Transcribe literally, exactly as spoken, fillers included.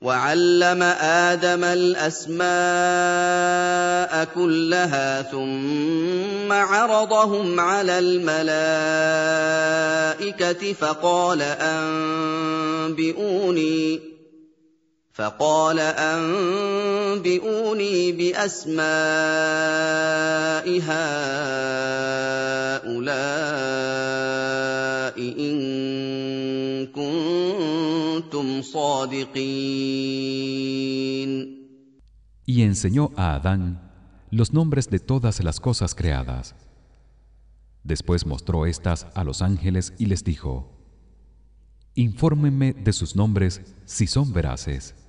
وعلم آدم الأسماء كلها ثم عرضهم على الملائكة فقال أنبئوني فقال أنبئوني بأسماء هؤلاء إن كنتم صادقين. Y enseñó a Adán los nombres de todas las cosas creadas. Después mostró estas a los ángeles y les dijo: Infórmenme de sus nombres si son veraces.